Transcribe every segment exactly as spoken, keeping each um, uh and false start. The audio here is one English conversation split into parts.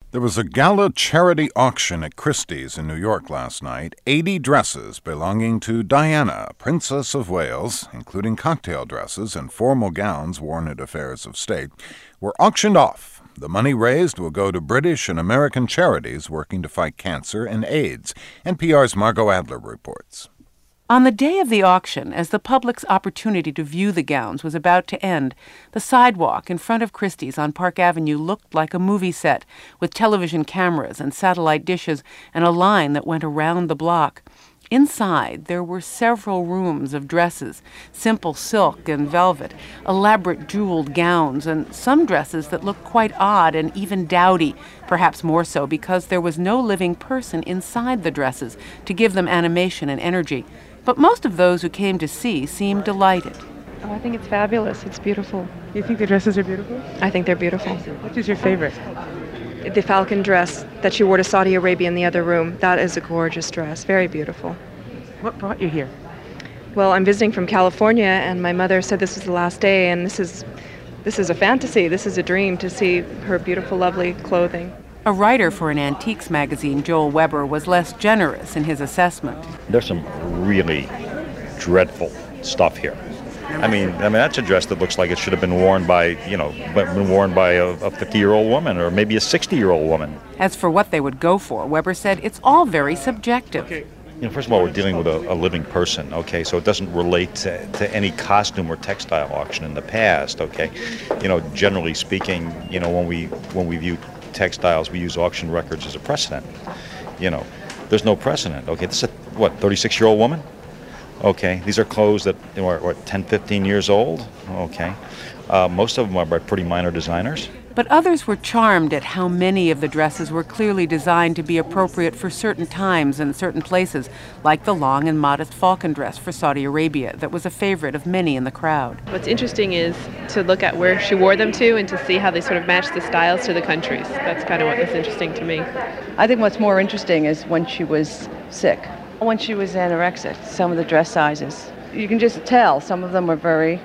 There was a gala charity auction at Christie's in New York last night. eighty dresses belonging to Diana, Princess of Wales, including cocktail dresses and formal gowns worn at affairs of state, were auctioned off. The money raised will go to British and American charities working to fight cancer and AIDS. N P R's Margot Adler reports. On the day of the auction, as the public's opportunity to view the gowns was about to end, the sidewalk in front of Christie's on Park Avenue looked like a movie set, with television cameras and satellite dishes and a line that went around the block. Inside, there were several rooms of dresses, simple silk and velvet, elaborate jeweled gowns, and some dresses that looked quite odd and even dowdy, perhaps more so because there was no living person inside the dresses to give them animation and energy. But most of those who came to see seemed delighted. Oh, I think it's fabulous. It's beautiful. You think the dresses are beautiful? I think they're beautiful. Which is your favorite? The falcon dress that she wore to Saudi Arabia in the other room, that is a gorgeous dress. Very beautiful. What brought you here? Well, I'm visiting from California, and my mother said this was the last day, and this is, this is a fantasy. This is a dream to see her beautiful, lovely clothing. A writer for an antiques magazine, Joel Weber, was less generous in his assessment. There's some really dreadful stuff here. I mean, I mean that's a dress that looks like it should have been worn by, you know, been worn by a fifty-year-old woman or maybe a sixty-year-old woman. As for what they would go for, Weber said it's all very subjective. You know, first of all, we're dealing with a, a living person, okay, so it doesn't relate to, to any costume or textile auction in the past, okay. You know, generally speaking, you know, when we when we view textiles, we use auction records as a precedent. You know, there's no precedent, okay. This is a, what, thirty-six-year-old woman? Okay, these are clothes that you know, are what, ten, fifteen years old? Okay. Uh, most of them are by pretty minor designers. But others were charmed at how many of the dresses were clearly designed to be appropriate for certain times and certain places, like the long and modest falcon dress for Saudi Arabia that was a favorite of many in the crowd. What's interesting is to look at where she wore them to and to see how they sort of match the styles to the countries. That's kind of what was interesting to me. I think what's more interesting is when she was sick, when she was anorexic, some of the dress sizes. You can just tell some of them were very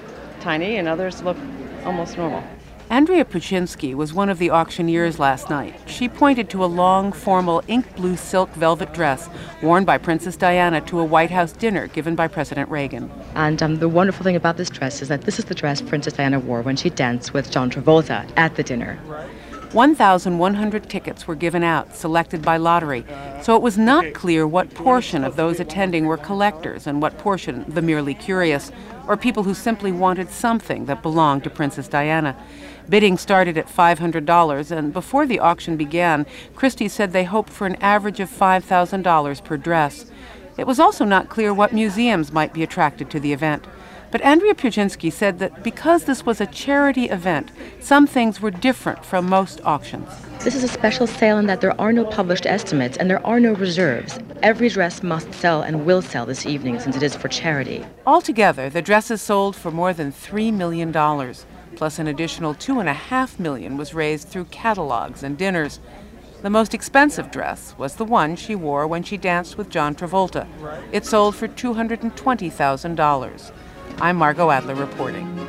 tiny and others look almost normal. Andrea Puczynski was one of the auctioneers last night. She pointed to a long, formal, ink blue silk velvet dress worn by Princess Diana to a White House dinner given by President Reagan. And um, the wonderful thing about this dress is that this is the dress Princess Diana wore when she danced with John Travolta at the dinner. one thousand one hundred tickets were given out, selected by lottery, so it was not clear what portion of those attending were collectors and what portion the merely curious, or people who simply wanted something that belonged to Princess Diana. Bidding started at five hundred dollars, and before the auction began, Christie said they hoped for an average of five thousand dollars per dress. It was also not clear what museums might be attracted to the event. But Andrea Puczynski said that because this was a charity event, some things were different from most auctions. This is a special sale in that there are no published estimates and there are no reserves. Every dress must sell and will sell this evening since it is for charity. Altogether, the dresses sold for more than three million dollars, plus an additional two point five million dollars was raised through catalogs and dinners. The most expensive dress was the one she wore when she danced with John Travolta. It sold for two hundred twenty thousand dollars. I'm Margot Adler reporting.